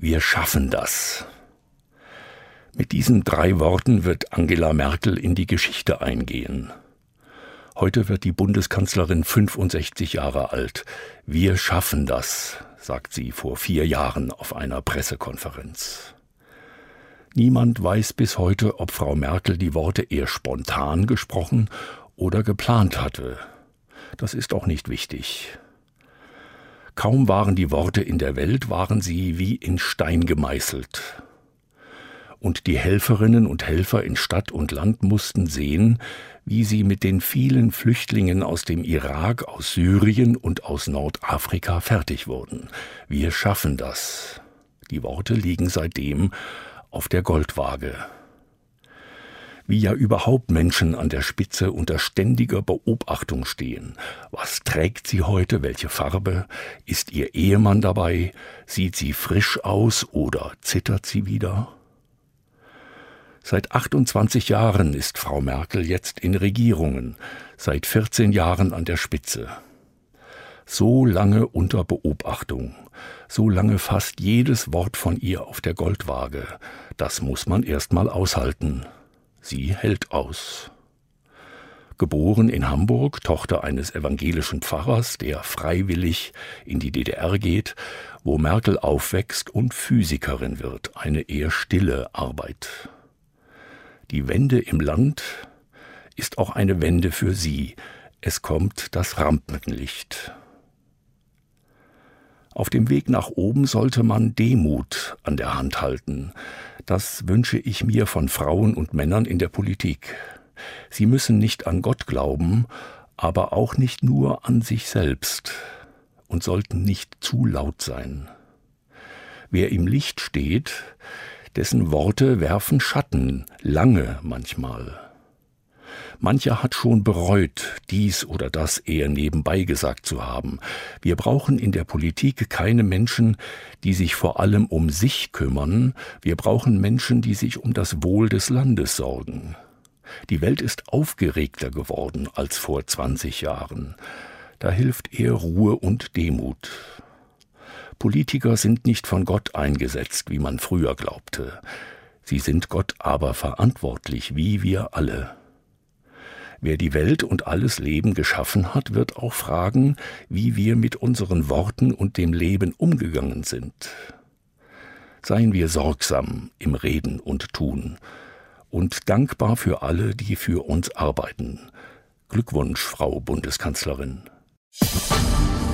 Wir schaffen das. Mit diesen 3 Worten wird Angela Merkel in die Geschichte eingehen. Heute wird die Bundeskanzlerin 65 Jahre alt. Wir schaffen das, sagt sie vor 4 Jahren auf einer Pressekonferenz. Niemand weiß bis heute, ob Frau Merkel die Worte eher spontan gesprochen oder geplant hatte. Das ist auch nicht wichtig. Kaum waren die Worte in der Welt, waren sie wie in Stein gemeißelt. Und die Helferinnen und Helfer in Stadt und Land mussten sehen, wie sie mit den vielen Flüchtlingen aus dem Irak, aus Syrien und aus Nordafrika fertig wurden. Wir schaffen das. Die Worte liegen seitdem auf der Goldwaage. Wie ja überhaupt Menschen an der Spitze unter ständiger Beobachtung stehen. Was trägt sie heute? Welche Farbe? Ist ihr Ehemann dabei? Sieht sie frisch aus oder zittert sie wieder? Seit 28 Jahren ist Frau Merkel jetzt in Regierungen, seit 14 Jahren an der Spitze. So lange unter Beobachtung, so lange fast jedes Wort von ihr auf der Goldwaage, das muss man erst mal aushalten. Sie hält aus. Geboren in Hamburg, Tochter eines evangelischen Pfarrers, der freiwillig in die DDR geht, wo Merkel aufwächst und Physikerin wird, eine eher stille Arbeit. Die Wende im Land ist auch eine Wende für sie. Es kommt das Rampenlicht. Auf dem Weg nach oben sollte man Demut an der Hand halten. Das wünsche ich mir von Frauen und Männern in der Politik. Sie müssen nicht an Gott glauben, aber auch nicht nur an sich selbst und sollten nicht zu laut sein. Wer im Licht steht, dessen Worte werfen Schatten, lange manchmal. Mancher hat schon bereut, dies oder das eher nebenbei gesagt zu haben. Wir brauchen in der Politik keine Menschen, die sich vor allem um sich kümmern. Wir brauchen Menschen, die sich um das Wohl des Landes sorgen. Die Welt ist aufgeregter geworden als vor 20 Jahren. Da hilft eher Ruhe und Demut. Politiker sind nicht von Gott eingesetzt, wie man früher glaubte. Sie sind Gott aber verantwortlich, wie wir alle. Wer die Welt und alles Leben geschaffen hat, wird auch fragen, wie wir mit unseren Worten und dem Leben umgegangen sind. Seien wir sorgsam im Reden und Tun und dankbar für alle, die für uns arbeiten. Glückwunsch, Frau Bundeskanzlerin.